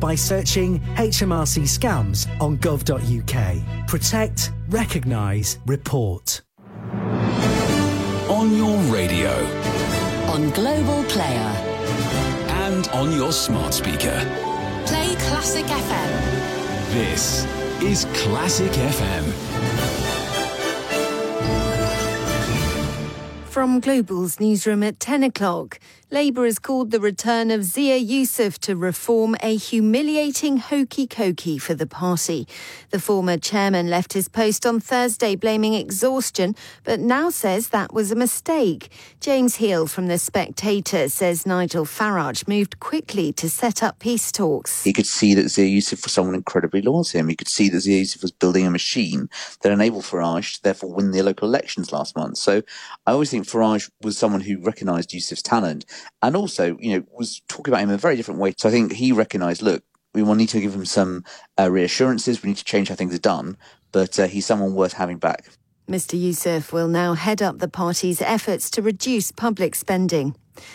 by searching HMRC Scams on gov.uk. Protect, recognise, report. On your radio. On Global Player. And on your smart speaker. Play Classic FM. This is Classic FM. From Global's newsroom at 10 o'clock, Labour has called the return of Zia Yusuf to reform a humiliating hokey-cokey for the party. The former chairman left his post on Thursday blaming exhaustion, but now says that was a mistake. James Heal from The Spectator says Nigel Farage moved quickly to set up peace talks. He could see that Zia Yusuf was someone incredibly loyal to him. He could see that Zia Yusuf was building a machine that enabled Farage to therefore win the local elections last month. So I always think Farage was someone who recognised Yusuf's talent and also, was talking about him in a very different way. So I think he recognised, look, we will need to give him some reassurances. We need to change how things are done. But he's someone worth having back. Mr Yusuf will now head up the party's efforts to reduce public spending.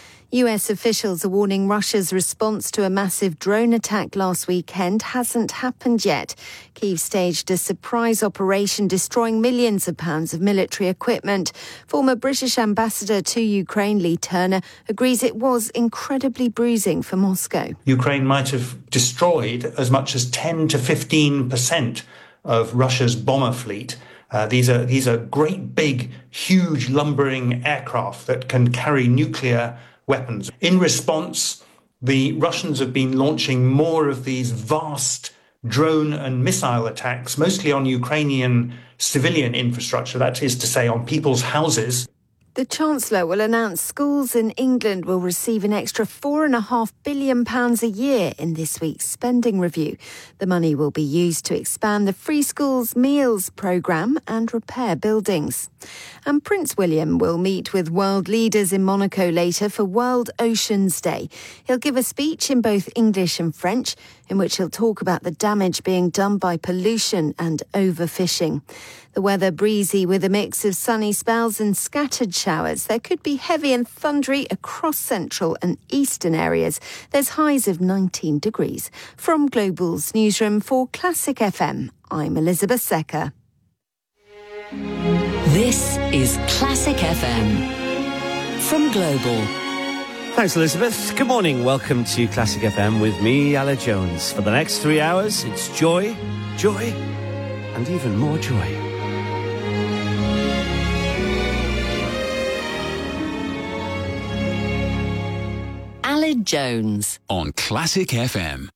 US officials are warning Russia's response to a massive drone attack last weekend hasn't happened yet. Kyiv staged a surprise operation destroying millions of pounds of military equipment. Former British ambassador to Ukraine, Lee Turner, agrees it was incredibly bruising for Moscow. Ukraine might have destroyed as much as 10 to 15% of Russia's bomber fleet. These are great big, huge, lumbering aircraft that can carry nuclear weapons. In response, the Russians have been launching more of these vast drone and missile attacks, mostly on Ukrainian civilian infrastructure, that is to say, on people's houses. The Chancellor will announce schools in England will receive an extra £4.5 billion a year in this week's spending review. The money will be used to expand the Free Schools Meals programme and repair buildings. And Prince William will meet with world leaders in Monaco later for World Oceans Day. He'll give a speech in both English and French, in which he'll talk about the damage being done by pollution and overfishing. The weather breezy with a mix of sunny spells and scattered showers. There could be heavy and thundery across central and eastern areas. There's highs of 19 degrees. From Global's newsroom for Classic FM, I'm Elizabeth Secker. This is Classic FM. From Global. Thanks, Elizabeth. Good morning. Welcome to Classic FM with me, Ala Jones. For the next 3 hours, it's joy, and even more joy. Ala Jones on Classic FM.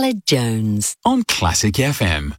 Aled Jones on Classic FM.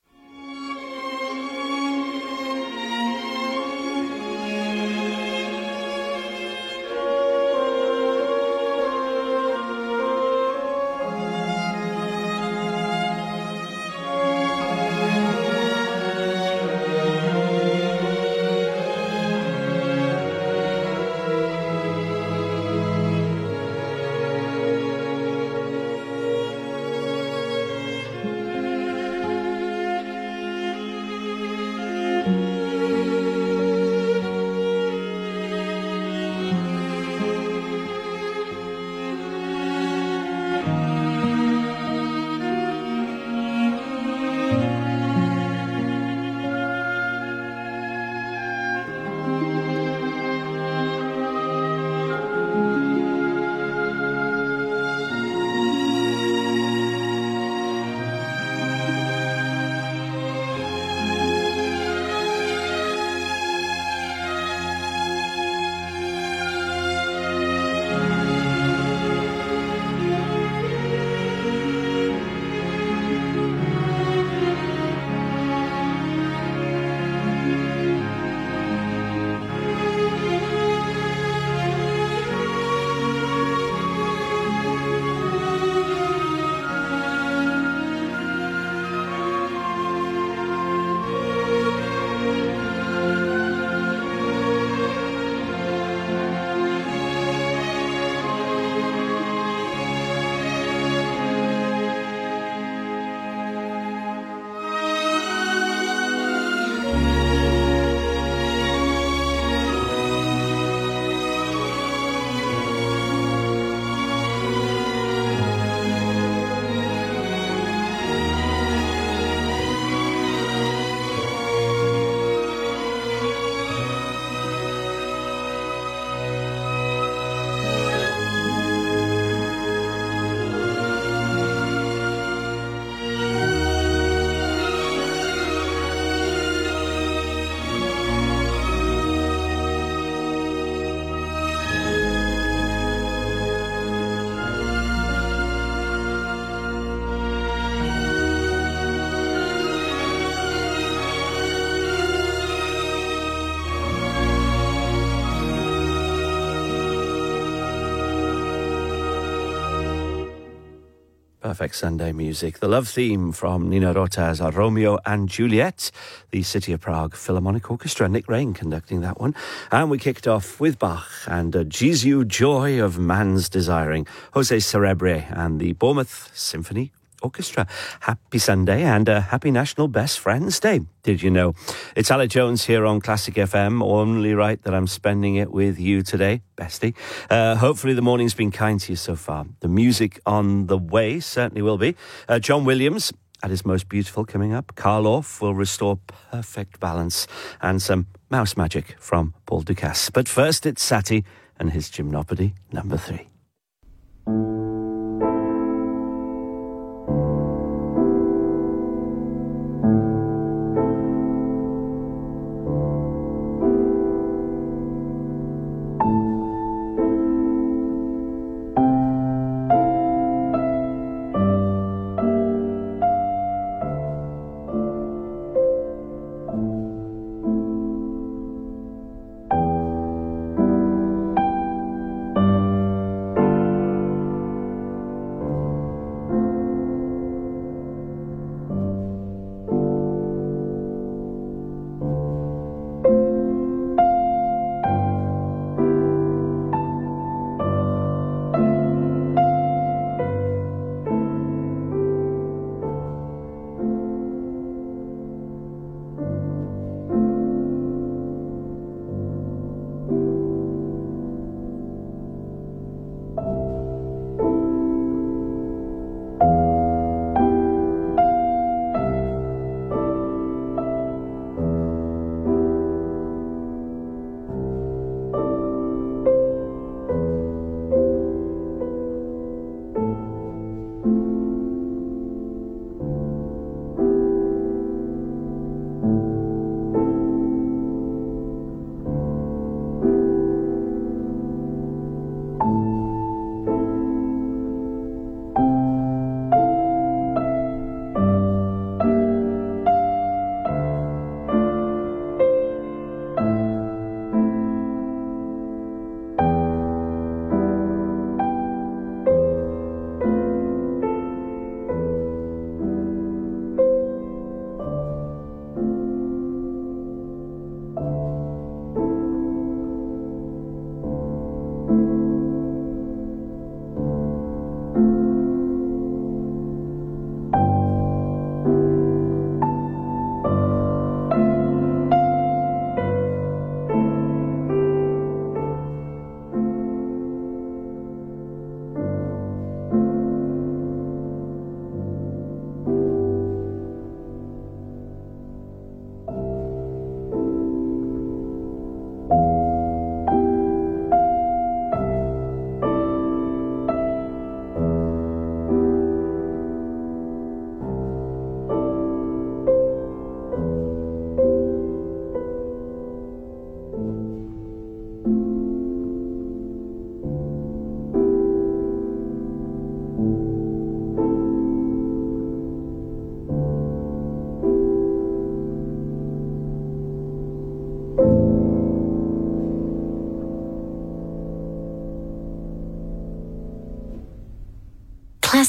Perfect Sunday music. The love theme from Nino Rota's Romeo and Juliet, the City of Prague Philharmonic Orchestra. Nick Rain conducting that one. And we kicked off with Bach and Jesu Joy of Man's Desiring, Jose Cerebre and the Bournemouth Symphony Orchestra. Happy Sunday and a happy National Best Friends Day. Did you know? It's Aled Jones here on Classic FM. Only right that I'm spending it with you today, bestie. Hopefully the morning's been kind to you so far. The music on the way certainly will be. John Williams at his most beautiful coming up. Carl Orff will restore perfect balance and some mouse magic from Paul Ducasse. But first it's Satie and his Gymnopody number 3.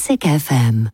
Classic FM.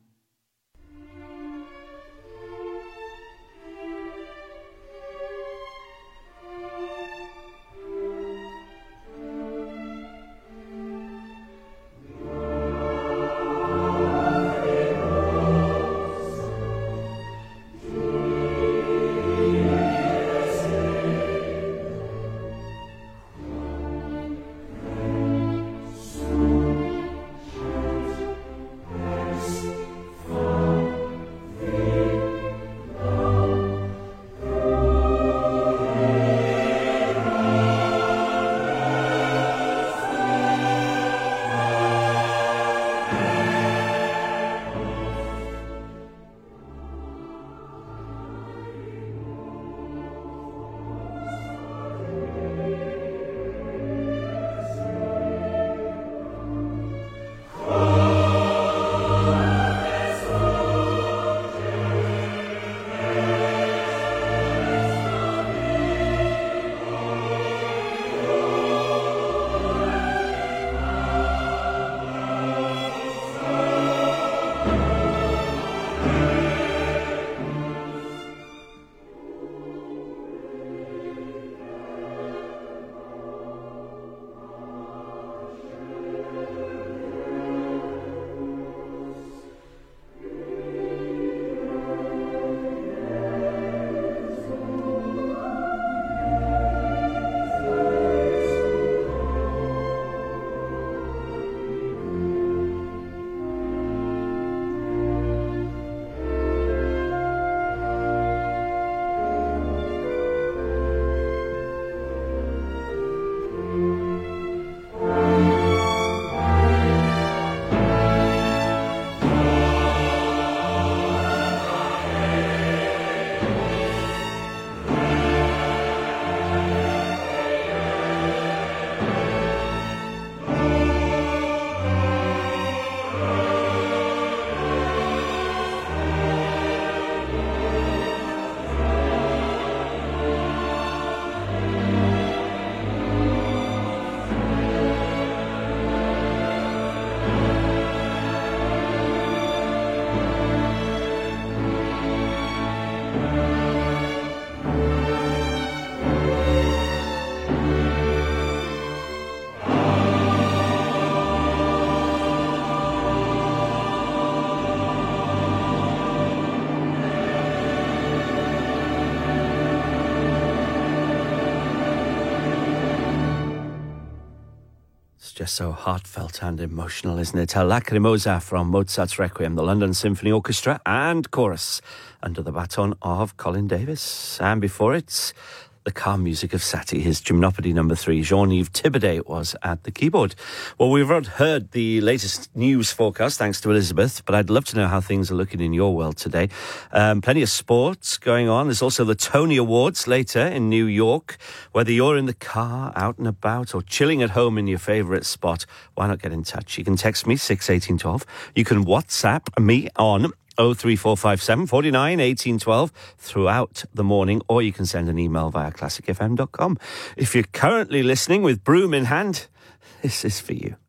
Just so heartfelt and emotional, isn't it? A Lacrimosa from Mozart's Requiem, the London Symphony Orchestra and chorus under the baton of Colin Davis. And before it, the calm music of Satie, his Gymnopédie number 3. Jean-Yves Thibaudet was at the keyboard. Well, we've heard the latest news forecast, thanks to Elizabeth, but I'd love to know how things are looking in your world today. Plenty of sports going on. There's also the Tony Awards later in New York. Whether you're in the car, out and about, or chilling at home in your favourite spot, why not get in touch? You can text me, 61812. You can WhatsApp me on 03457 49 18 12 throughout the morning, or you can send an email via classicfm.com. If you're currently listening with broom in hand, this is for you.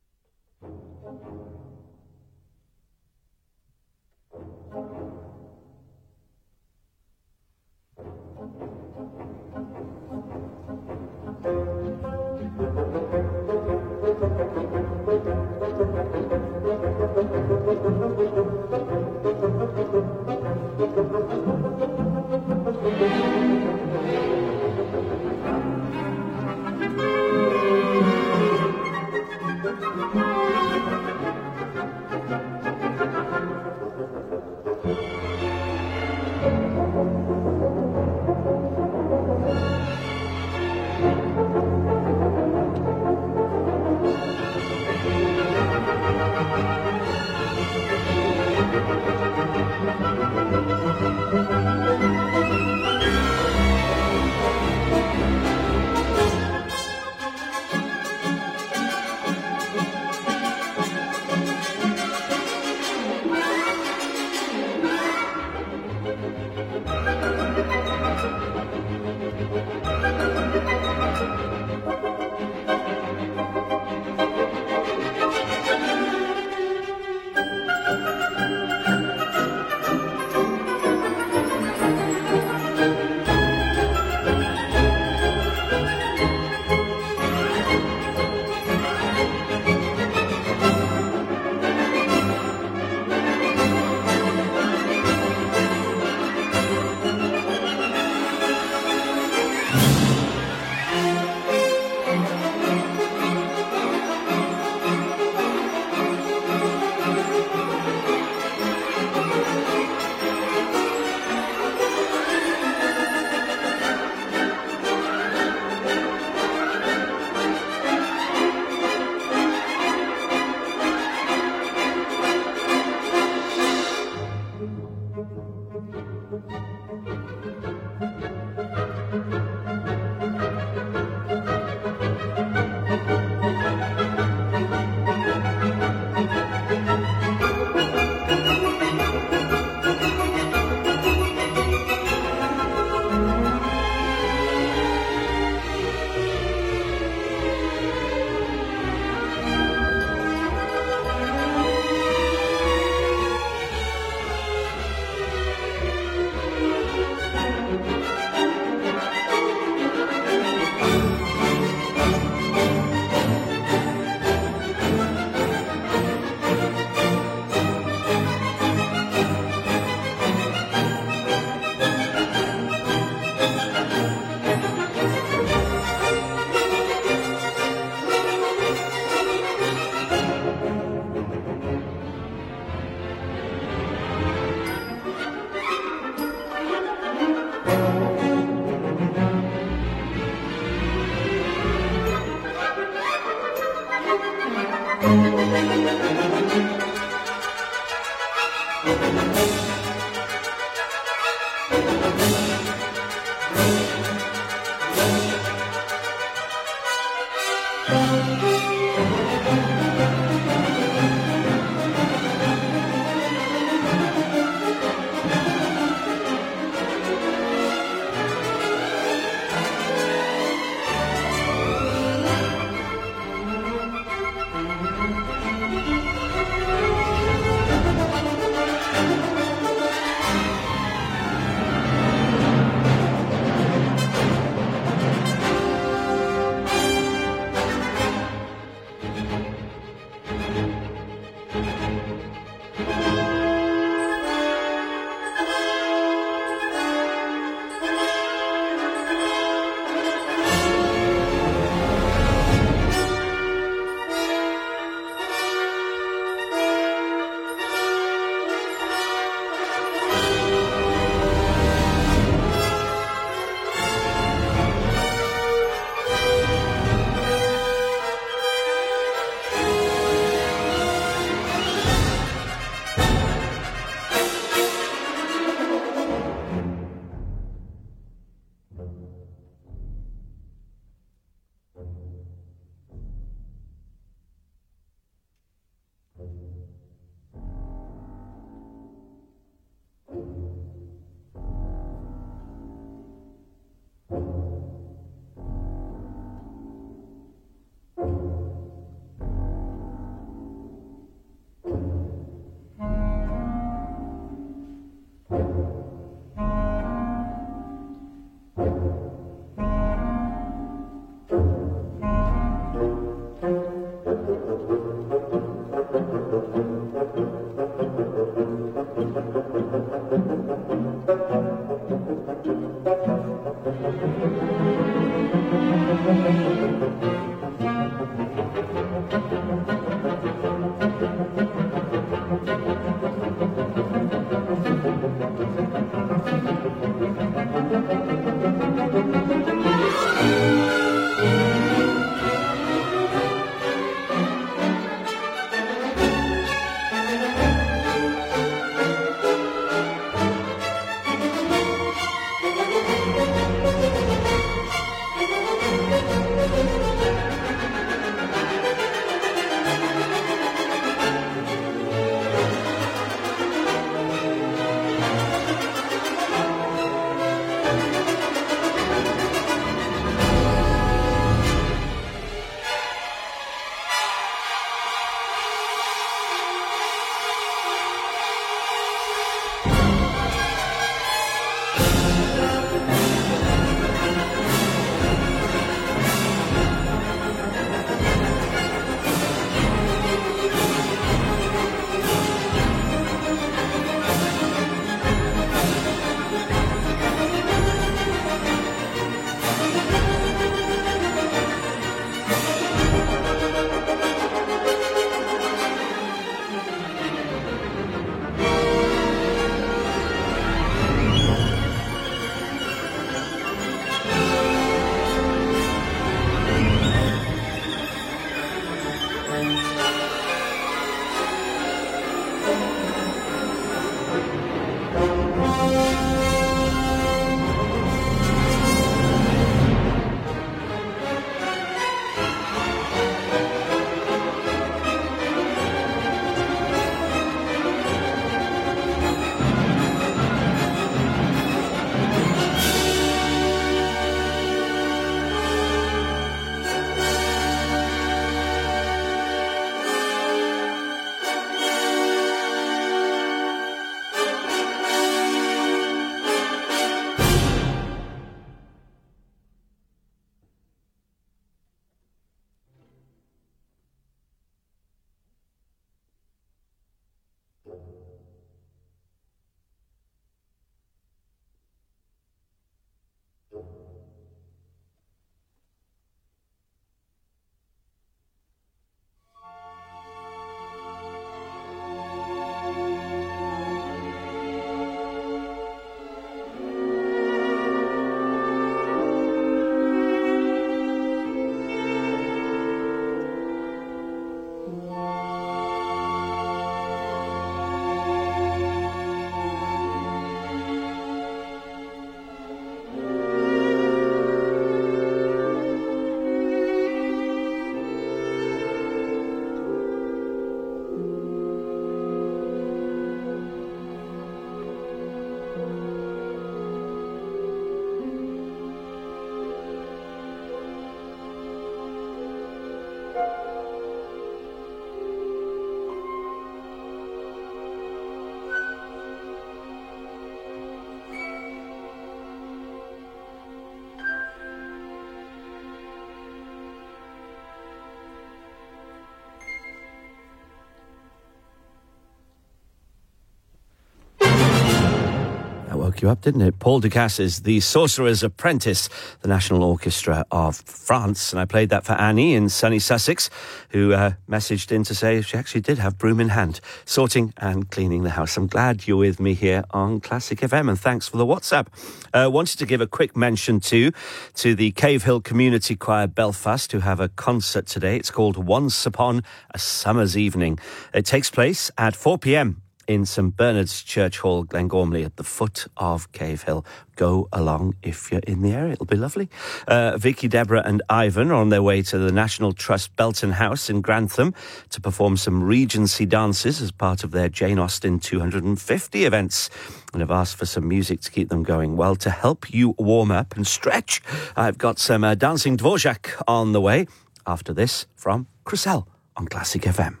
woke you up, didn't it? Paul Ducasse's The Sorcerer's Apprentice, the National Orchestra of France. And I played that for Annie in sunny Sussex, who messaged in to say she actually did have broom in hand, sorting and cleaning the house. I'm glad you're with me here on Classic FM, and thanks for the WhatsApp. Wanted to give a quick mention to the Cave Hill Community Choir Belfast, who have a concert today. It's called Once Upon a Summer's Evening. It takes place at 4 p.m. in St Bernard's Church Hall, Glengormley, at the foot of Cave Hill. Go along if you're in the area. It'll be lovely. Vicky, Deborah and Ivan are on their way to the National Trust Belton House in Grantham to perform some Regency dances as part of their Jane Austen 250 events, and have asked for some music to keep them going. Well, to help you warm up and stretch, I've got some dancing Dvorak on the way after this from Cressel on Classic FM.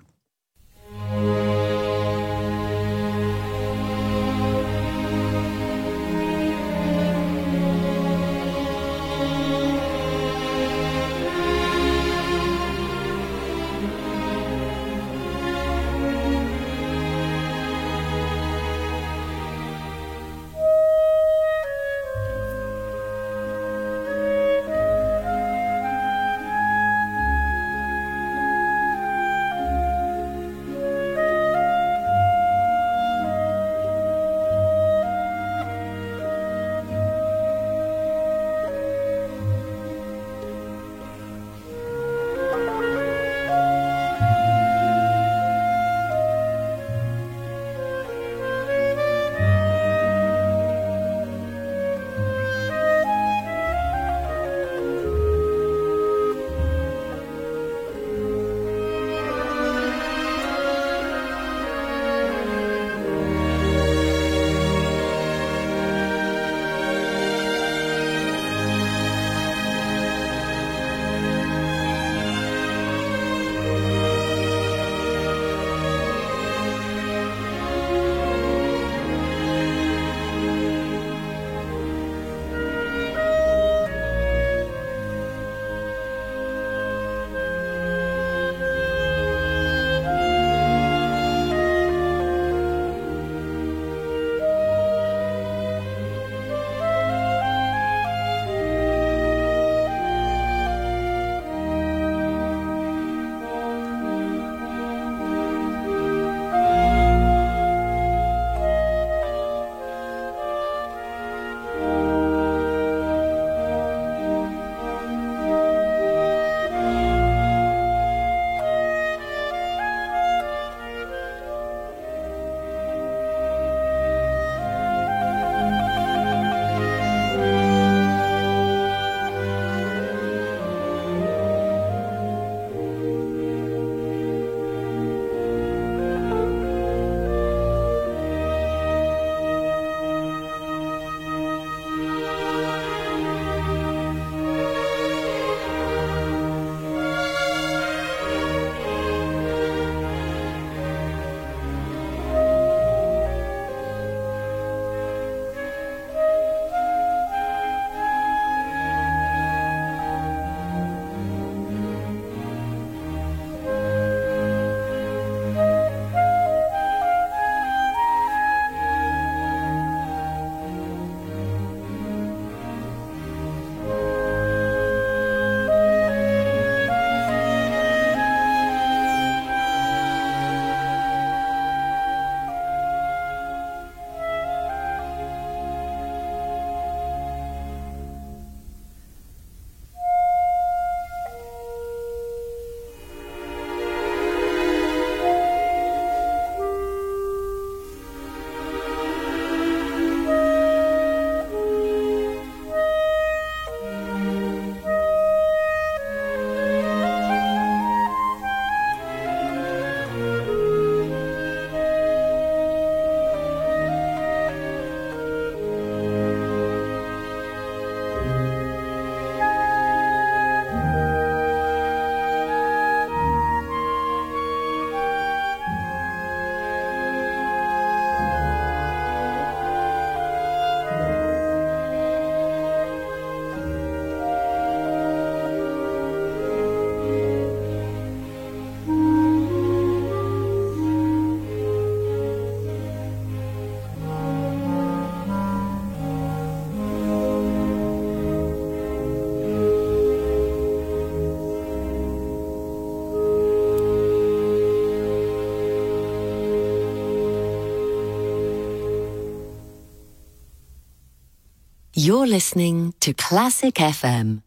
You're listening to Classic FM.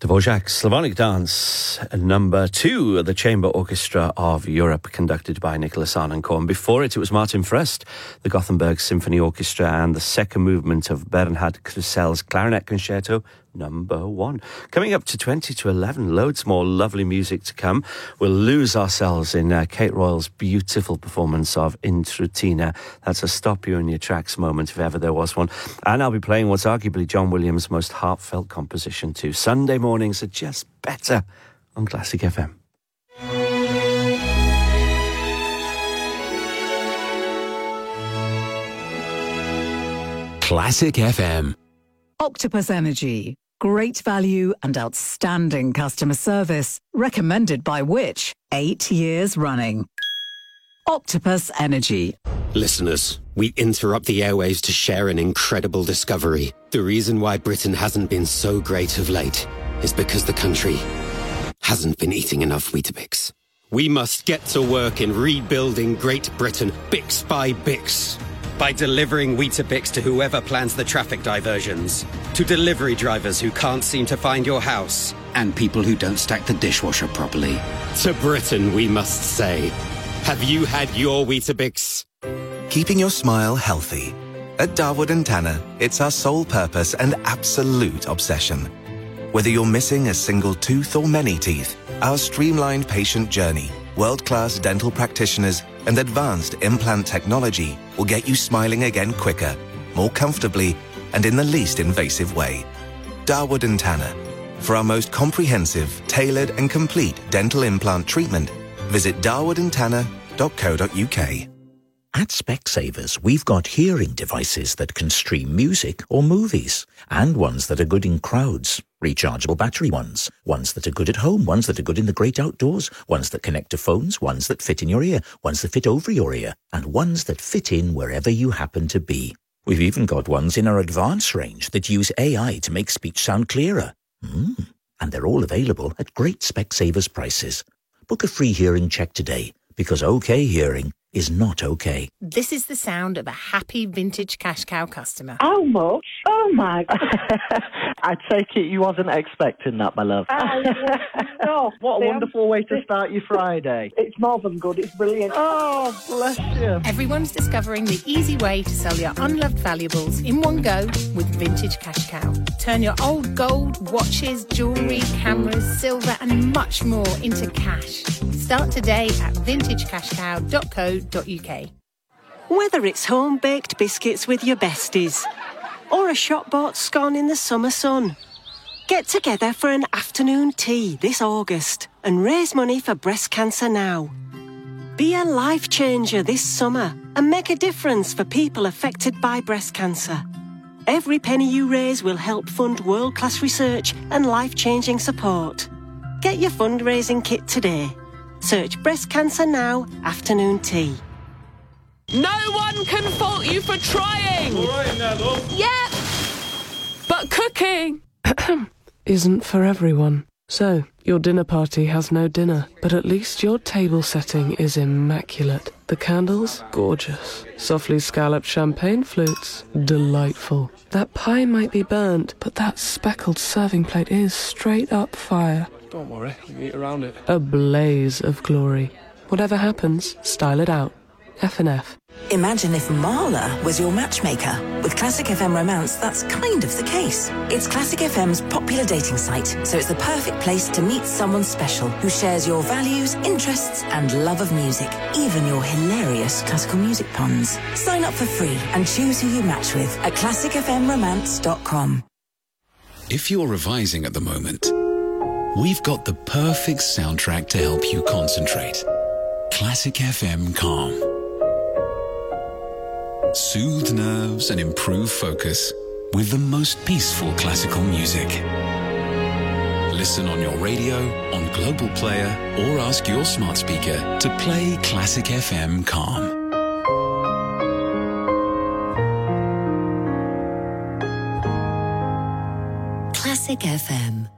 Dvořák Slavonic Dance, number 2, the Chamber Orchestra of Europe, conducted by Nicholas Arnoncourt. Before it was Martin Fröst, the Gothenburg Symphony Orchestra, and the second movement of Bernhard Krusell's Clarinet Concerto, number 1. Coming up to 20 to 11, loads more lovely music to come. We'll lose ourselves in Kate Royal's beautiful performance of Intrutina. That's a stop you in your tracks moment, if ever there was one. And I'll be playing what's arguably John Williams' most heartfelt composition too. Sunday mornings are just better on Classic FM. Classic FM. Octopus Energy. Great value and outstanding customer service. Recommended by Which? 8 years running. Octopus Energy. Listeners, we interrupt the airwaves to share an incredible discovery. The reason why Britain hasn't been so great of late is because the country hasn't been eating enough Weetabix. We must get to work in rebuilding Great Britain, Bix by Bix. By delivering Weetabix to whoever plans the traffic diversions, to delivery drivers who can't seem to find your house, and people who don't stack the dishwasher properly. To Britain, we must say, have you had your Weetabix? Keeping your smile healthy. At Darwood & Tanner, it's our sole purpose and absolute obsession. Whether you're missing a single tooth or many teeth, our streamlined patient journey, world-class dental practitioners, and advanced implant technology will get you smiling again quicker, more comfortably, and in the least invasive way. Darwood & Tanner. For our most comprehensive, tailored and complete dental implant treatment, visit darwoodandtanner.co.uk. At Specsavers, we've got hearing devices that can stream music or movies, and ones that are good in crowds. Rechargeable battery ones that are good at home, ones that are good in the great outdoors, ones that connect to phones, ones that fit in your ear, ones that fit over your ear, and ones that fit in wherever you happen to be. We've even got ones in our advanced range that use AI to make speech sound clearer. And they're all available at great Specsavers prices. Book a free hearing check today, because OK hearing is not okay. This is the sound of a happy vintage cash cow customer. How much? Oh my God. I take it you wasn't expecting that, my love. No. What a wonderful way to start your Friday. It's more than good, it's brilliant. Oh, bless you. Everyone's discovering the easy way to sell your unloved valuables in one go with Vintage Cash Cow. Turn your old gold, watches, jewellery, cameras, silver and much more into cash. Start today at vintagecashcow.co.uk. Whether it's home-baked biscuits with your besties or a shop-bought scone in the summer sun, get together for an afternoon tea this August and raise money for breast cancer now. Be a life changer this summer and make a difference for people affected by breast cancer. Every penny you raise will help fund world-class research and life-changing support. Get your fundraising kit today. Search Breast Cancer Now Afternoon Tea. No one can fault you for trying! All right now, love. Yep! But cooking isn't for everyone. So, your dinner party has no dinner, but at least your table setting is immaculate. The candles, gorgeous. Softly scalloped champagne flutes, delightful. That pie might be burnt, but that speckled serving plate is straight up fire. Don't worry, we can eat around it. A blaze of glory. Whatever happens, style it out. F&F. Imagine if Marla was your matchmaker. With Classic FM Romance, that's kind of the case. It's Classic FM's popular dating site, so it's the perfect place to meet someone special who shares your values, interests, and love of music, even your hilarious classical music puns. Sign up for free and choose who you match with at classicfmromance.com. If you're revising at the moment, we've got the perfect soundtrack to help you concentrate. Classic FM Calm. Soothe nerves and improve focus with the most peaceful classical music. Listen on your radio, on Global Player, or ask your smart speaker to play Classic FM Calm. Classic FM.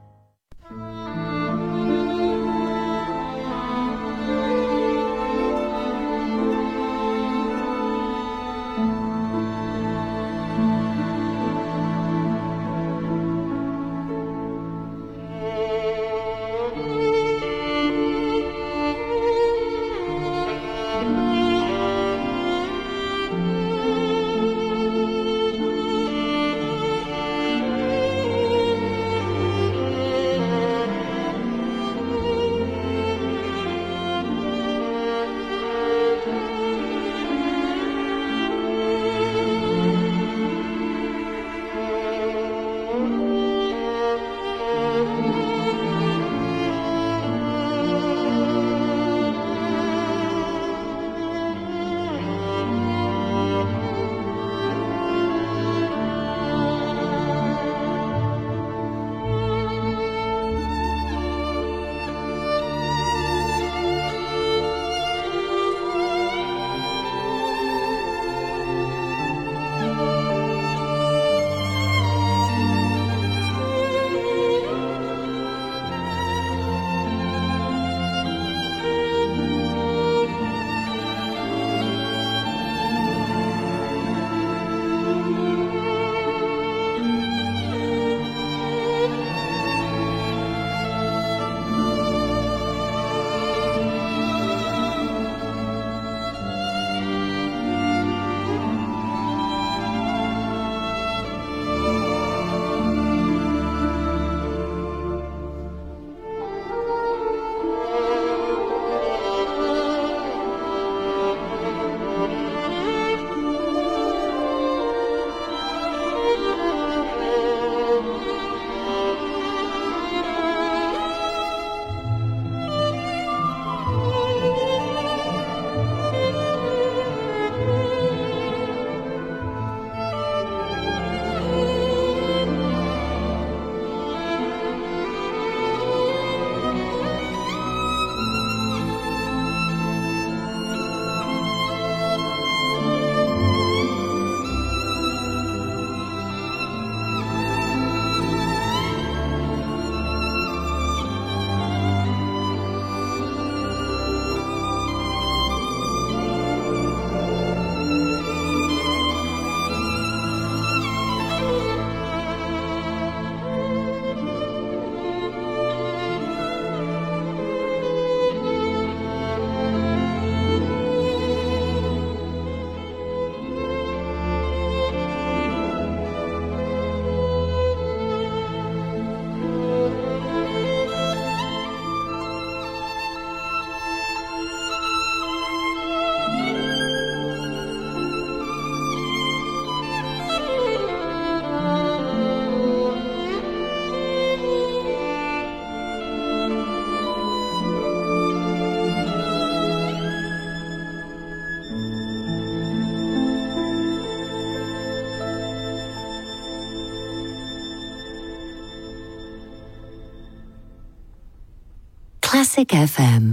Classic FM.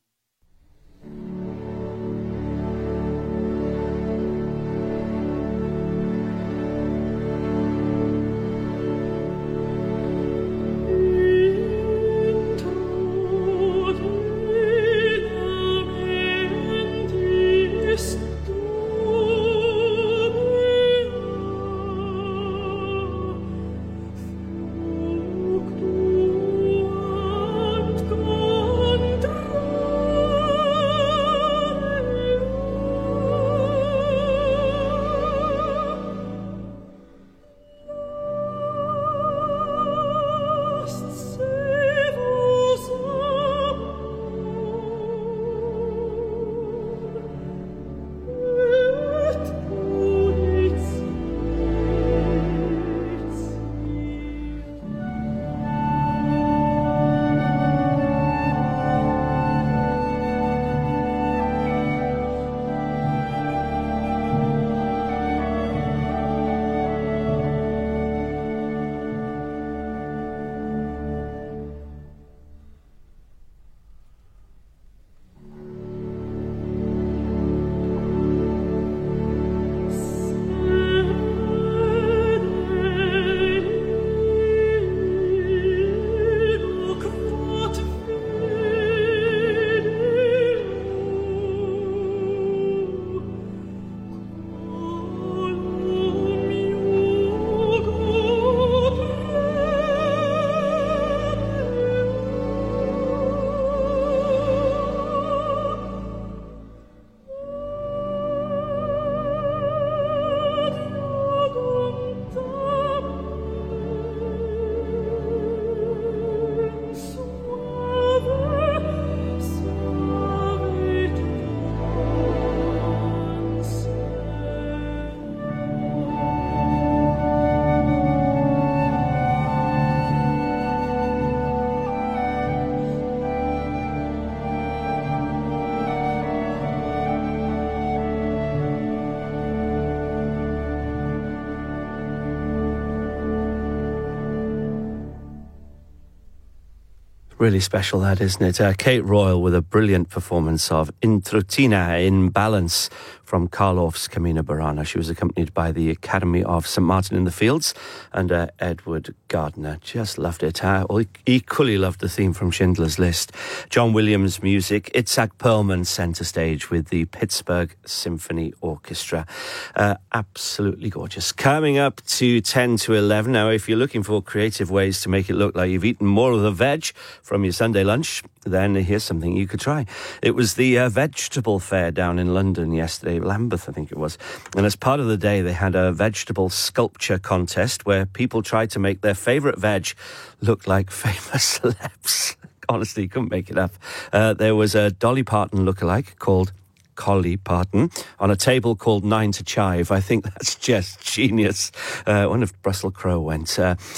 Really special, that, isn't it? Kate Royal with a brilliant performance of Intrutina in Balance from Karloff's Camino Burana. She was accompanied by the Academy of St Martin in the Fields and Edward Gardner. Just loved it. Equally loved the theme from Schindler's List. John Williams music. Itzhak Perlman centre stage with the Pittsburgh Symphony Orchestra. Absolutely gorgeous. Coming up to 10 to 11. Now, if you're looking for creative ways to make it look like you've eaten more of the veg from your Sunday lunch, then here's something you could try. It was the vegetable fair down in London yesterday, Lambeth I think it was, and as part of the day they had a vegetable sculpture contest where people tried to make their favourite veg look like famous celebs. Honestly, couldn't make it up. There was a Dolly Parton lookalike called Collie Parton on a table called 9 to Chive. I think that's just genius. One of Brussels Crowe went.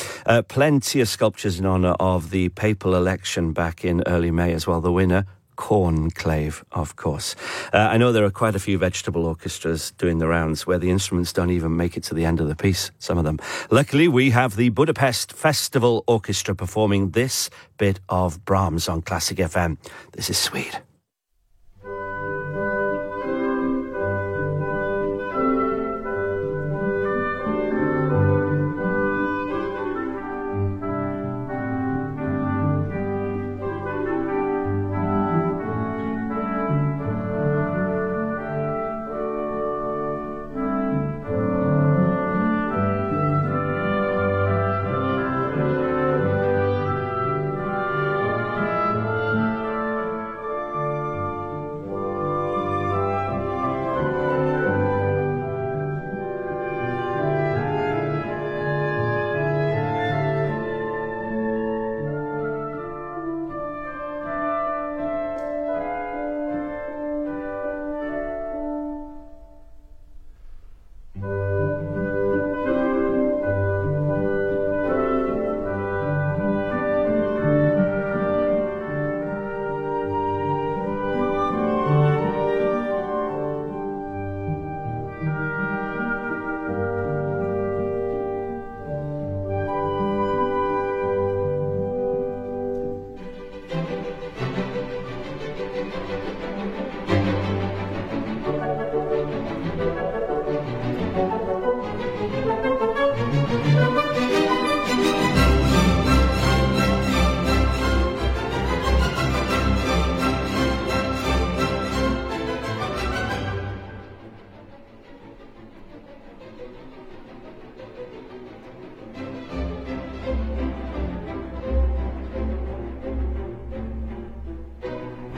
Plenty of sculptures in honour of the papal election back in early May as well. The winner, Cornclave, of course. I know there are quite a few vegetable orchestras doing the rounds where the instruments don't even make it to the end of the piece, some of them. Luckily, we have the Budapest Festival Orchestra performing this bit of Brahms on Classic FM. This is sweet.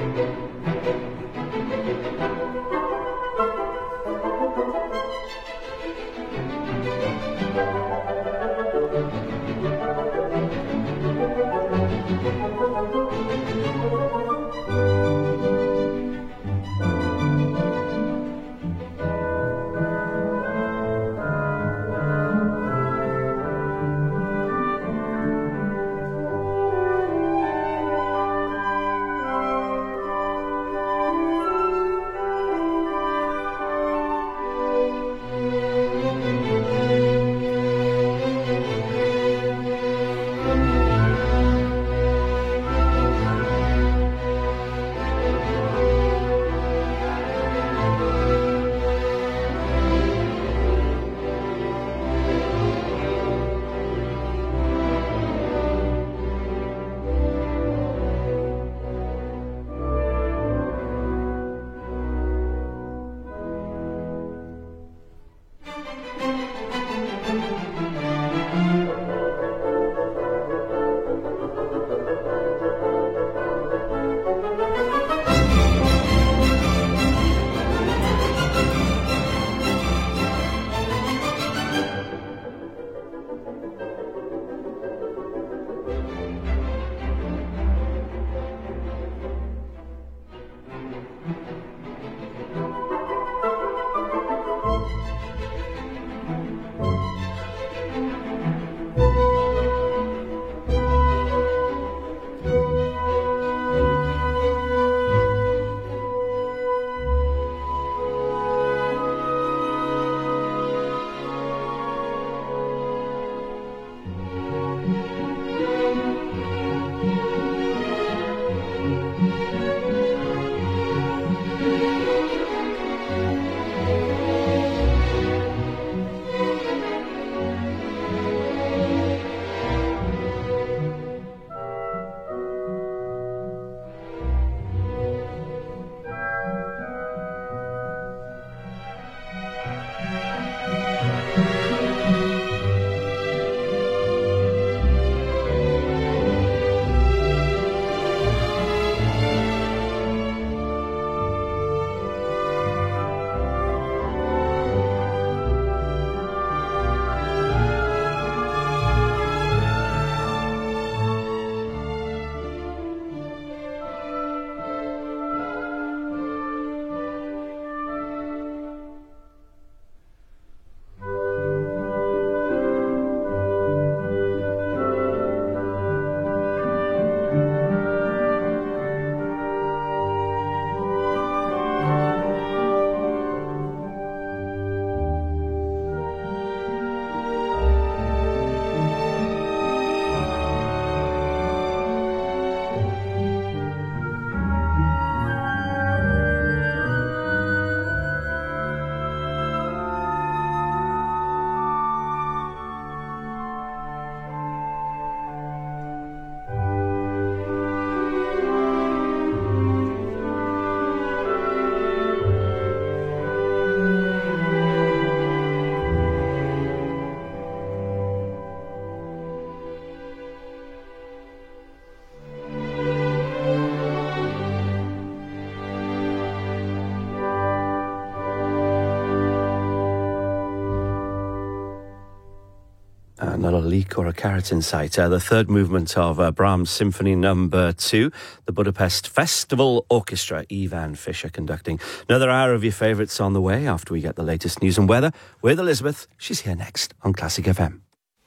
Not a leek or a carrot in sight. The third movement of Brahms Symphony No. 2, the Budapest Festival Orchestra, Ivan Fischer conducting. Another hour of your favourites on the way after we get the latest news and weather with Elizabeth. She's here next on Classic FM.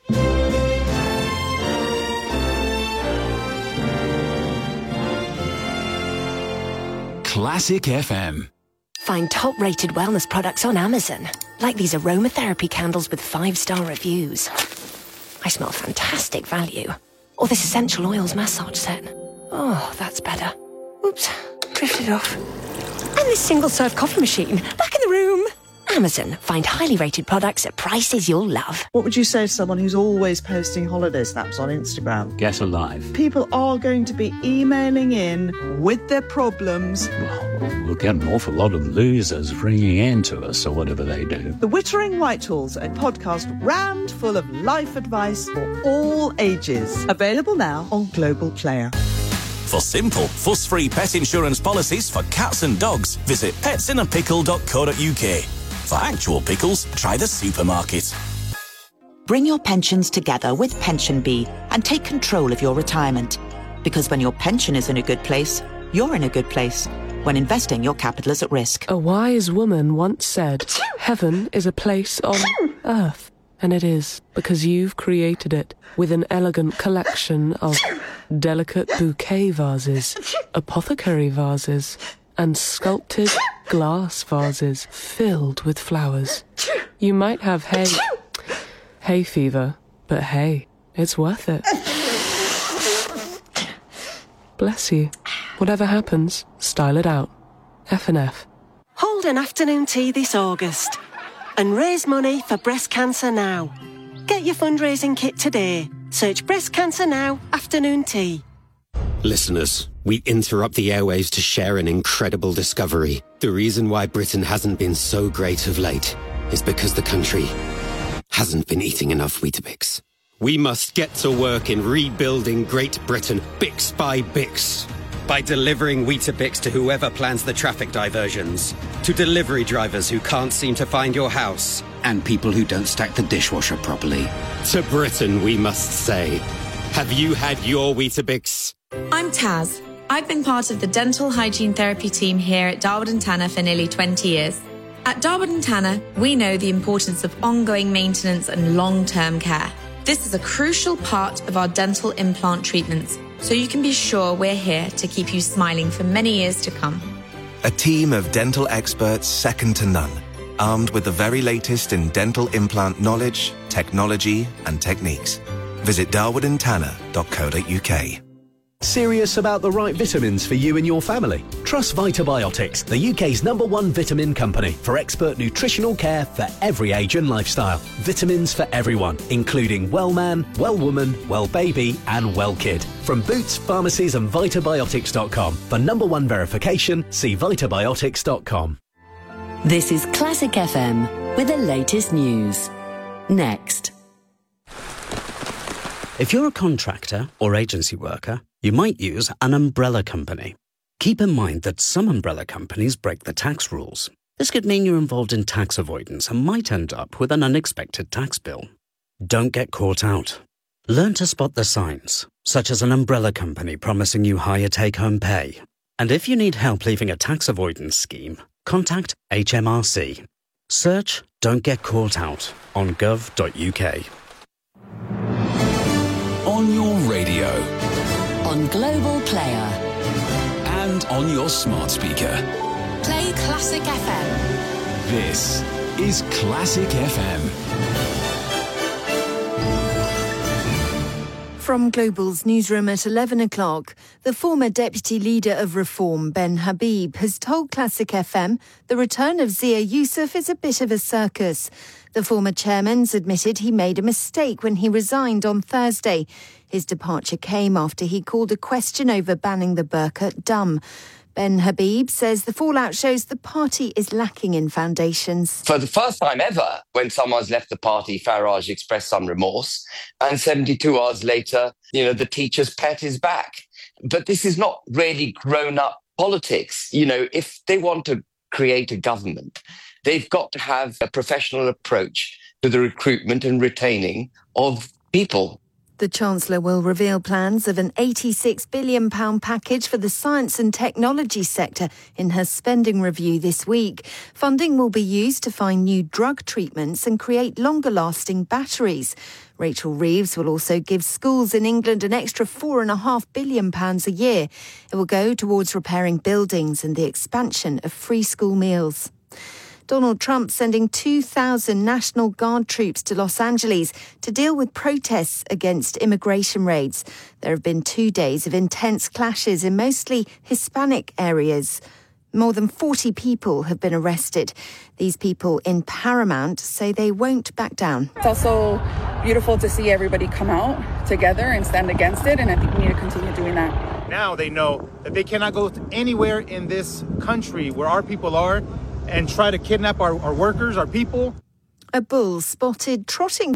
Classic FM. Find top-rated wellness products on Amazon, like these aromatherapy candles with 5-star reviews. I smell fantastic value. Or this essential oils massage set. Oh, that's better. Oops, drifted off. And this single-serve coffee machine, back in the room. Amazon. Find highly rated products at prices you'll love. What would you say to someone who's always posting holiday snaps on Instagram? Get alive. People are going to be emailing in with their problems. We'll get an awful lot of losers ringing in to us or whatever they do. The Wittering Whitehall's a podcast rammed full of life advice for all ages. Available now on Global Player. For simple, fuss-free pet insurance policies for cats and dogs, visit petsinnapickle.co.uk. For actual pickles, try the supermarket. Bring your pensions together with PensionBee and take control of your retirement. Because when your pension is in a good place, you're in a good place. When investing, your capital is at risk. A wise woman once said, heaven is a place on earth. And it is, because you've created it with an elegant collection of delicate bouquet vases, apothecary vases, and sculpted glass vases filled with flowers. You might have hay fever, but hey, it's worth it. Bless you. Whatever happens, style it out. F&F. Hold an afternoon tea this August and raise money for breast cancer now. Get your fundraising kit today. Search Breast Cancer Now Afternoon Tea. Listeners, we interrupt the airwaves to share an incredible discovery. The reason why Britain hasn't been so great of late is because the country hasn't been eating enough Weetabix. We must get to work in rebuilding Great Britain, bix by bix. By delivering Weetabix to whoever plans the traffic diversions, to delivery drivers who can't seem to find your house, and people who don't stack the dishwasher properly. To Britain, we must say, have you had your Weetabix? I'm Taz. I've been part of the dental hygiene therapy team here at Darwood & Tanner for nearly 20 years. At Darwood & Tanner, we know the importance of ongoing maintenance and long-term care. This is a crucial part of our dental implant treatments, so you can be sure we're here to keep you smiling for many years to come. A team of dental experts second to none, armed with the very latest in dental implant knowledge, technology and techniques. Visit darwoodandtanner.co.uk. Serious about the right vitamins for you and your family? Trust Vitabiotics, the UK's #1 vitamin company for expert nutritional care for every age and lifestyle. Vitamins for everyone, including well man, well woman, well baby and well kid. From Boots, pharmacies and Vitabiotics.com. For #1 verification, see Vitabiotics.com. This is Classic FM with the latest news. Next. If you're a contractor or agency worker, you might use an umbrella company. Keep in mind that some umbrella companies break the tax rules. This could mean you're involved in tax avoidance and might end up with an unexpected tax bill. Don't get caught out. Learn to spot the signs, such as an umbrella company promising you higher take-home pay. And if you need help leaving a tax avoidance scheme, contact HMRC. Search Don't Get Caught Out on gov.uk. On your radio. On Global Player. And on your smart speaker. Play Classic FM. This is Classic FM. From Global's newsroom at 11 o'clock, the former deputy leader of Reform, Ben Habib, has told Classic FM the return of Zia Yusuf is a bit of a circus. The former chairman's admitted he made a mistake when he resigned on Thursday. His departure came after he called a question over banning the burqa dumb. Ben Habib says the fallout shows the party is lacking in foundations. For the first time ever, when someone's left the party, Farage expressed some remorse, and 72 hours later, the teacher's pet is back. But this is not really grown-up politics. If they want to create a government, they've got to have a professional approach to the recruitment and retaining of people. The Chancellor will reveal plans of an £86 billion package for the science and technology sector in her spending review this week. Funding will be used to find new drug treatments and create longer-lasting batteries. Rachel Reeves will also give schools in England an extra £4.5 billion a year. It will go towards repairing buildings and the expansion of free school meals. Donald Trump sending 2,000 National Guard troops to Los Angeles to deal with protests against immigration raids. There have been 2 days of intense clashes in mostly Hispanic areas. More than 40 people have been arrested. These people in Paramount say they won't back down. It's also beautiful to see everybody come out together and stand against it, and I think we need to continue doing that. Now they know that they cannot go anywhere in this country where our people are and try to kidnap our workers, our people. A bull spotted trotting